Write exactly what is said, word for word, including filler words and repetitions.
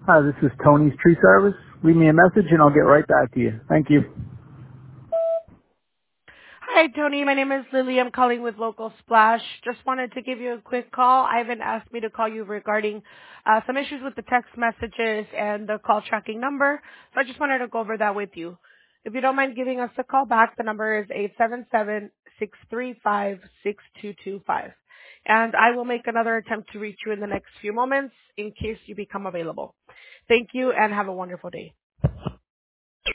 Hi, this is Tony's Tree Service. Leave me a message and I'll get right back to you. Thank you. Hi, Tony. My name is Lily. I'm calling with Local Splash. Just wanted to give you a quick call. Ivan asked me to call you regarding uh, some issues with the text messages and the call tracking number. So I just wanted to go over that with you. If you don't mind giving us a call back, the number is eight seven seven, six three five, six two two five. And I will make another attempt to reach you in the next few moments in case you become available. Thank you and have a wonderful day.